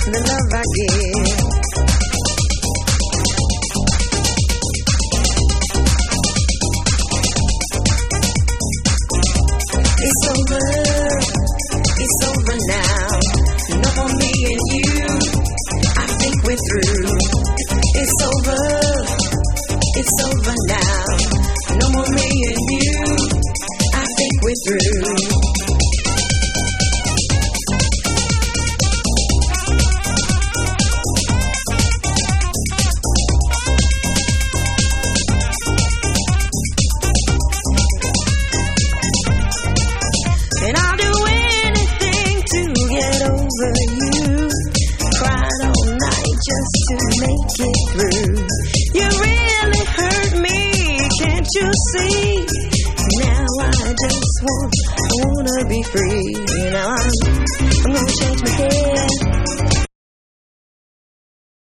the love I give. It's over now. No more me and you. I think we're through. It's over now. No more me and you. I think we're through. And I'll do anything to get over you. Cried all night just to make it through. You really hurt me, can't you see? Now I just wanna be free. Now I'm gonna change my head.